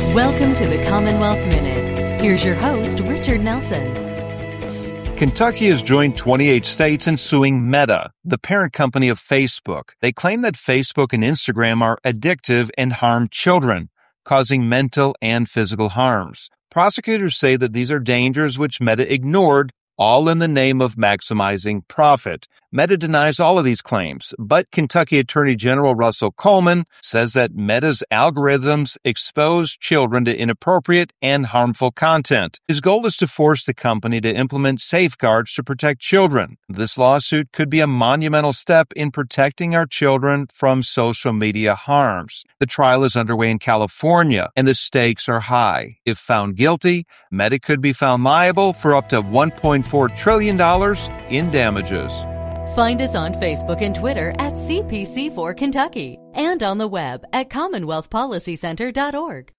Welcome to the Commonwealth Minute. Here's your host, Richard Nelson. Kentucky has joined 28 states in suing Meta, the parent company of Facebook. They claim that Facebook and Instagram are addictive and harm children, causing mental and physical harms. Prosecutors say that these are dangers which Meta ignored, all in the name of maximizing profit. Meta denies all of these claims, but Kentucky Attorney General Russell Coleman says that Meta's algorithms expose children to inappropriate and harmful content. His goal is to force the company to implement safeguards to protect children. This lawsuit could be a monumental step in protecting our children from social media harms. The trial is underway in California, and the stakes are high. If found guilty, Meta could be found liable for up to $1.4 trillion in damages. Find us on Facebook and Twitter at CPC4 Kentucky and on the web at CommonwealthPolicyCenter.org.